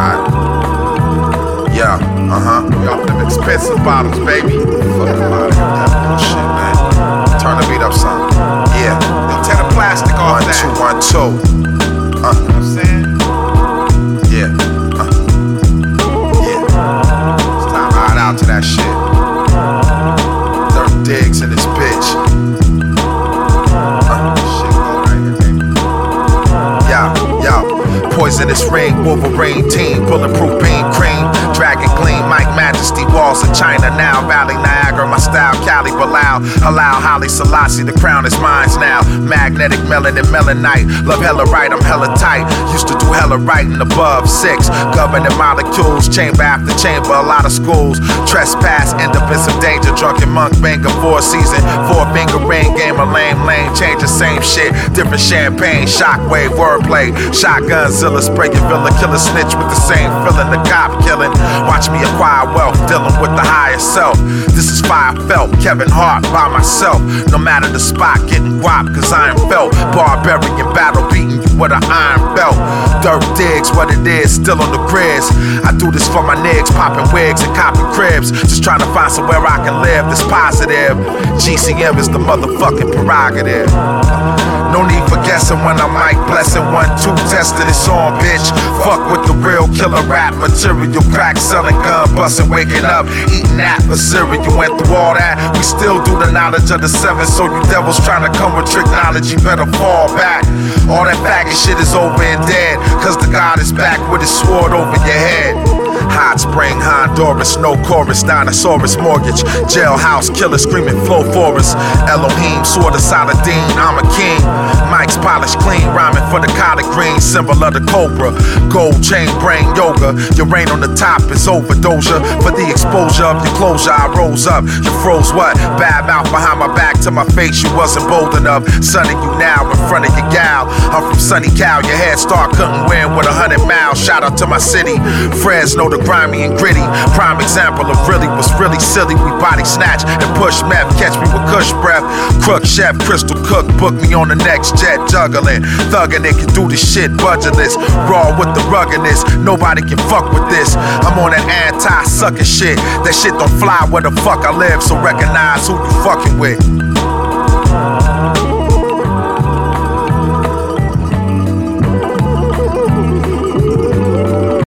Yeah, we off them expensive bottles, baby. Fuck about that shit, man. Turn the beat up some. Yeah, tear the plastic off that. 1, 2, 1, 2. You know what I'm saying? Yeah, yeah. It's time to ride out to that shit. Dirt Diggs in this bitch. Shit go right here, baby. Yo, poisonous ring, Wolverine team, bulletproof beam cream, dragon gleam, Mike Majesty, walls of China now, Valley Niagara, my style, Cali, Bilal, allow Holly Selassie, the crown is mine now, magnetic melanin, melanite, love hella right, I'm hella tight, used to do hella writing above 6, governing molecules, chamber after chamber, a lot of schools, trespass, end up in some danger, drunken monk, banger, 4 season, 4-finger ring, game of lame lane, change the same shit, different champagne, shockwave, wordplay, shotgun, zilla, spray your villa, killer snitch with the same feeling, the cop killing, watch me acquire wealth, dealing with the higher self, this is fire felt, Kevin Hart by myself, no matter the spot, getting guap, cause I am felt, barbarian battle, beating you with an iron belt, Dirt Diggs, what it is, still on the grizz, I do this for my niggas, popping wigs and copping cribs, just trying to find somewhere I can live that's positive, GCM is the motherfucking prerogative. No need for guessing when I'm Mike blessing 1, 2, testing it's on, bitch. Fuck with the real killer rap material, crack selling, gun busting, waking up, eating that for cereal. Went through all that, we still do the knowledge of the 7. So you devils trying to come with trick knowledge, you better fall back. All that faggot shit is over and dead, cause the God is back with his sword over your head. Hot Spring, Honduras, no chorus, dinosaurus, mortgage, jailhouse, killer screaming, flow forest, Elohim, sword of Saladin, I'm a king, Mike's polished clean, rhyming for the collard green, symbol of the cobra, gold chain, brain yoga, your reign on the top is over, Doja, for the exposure of your closure, I rose up, you froze what, bad mouth behind my back to my face, you wasn't bold enough, sunning you now in front of your gal, I'm from Sunny Cal, your head start couldn't win with 100 miles, shout out to my city, Fresno, the grimy and gritty, prime example of really was really silly. We body snatch and push meth, catch me with kush breath. Crook chef, Crystal Cook, book me on the next jet, juggling, thugging it, can do this shit budgetless, raw with the ruggedness. Nobody can fuck with this. I'm on that anti-sucking shit. That shit don't fly where the fuck I live, so recognize who you fucking with.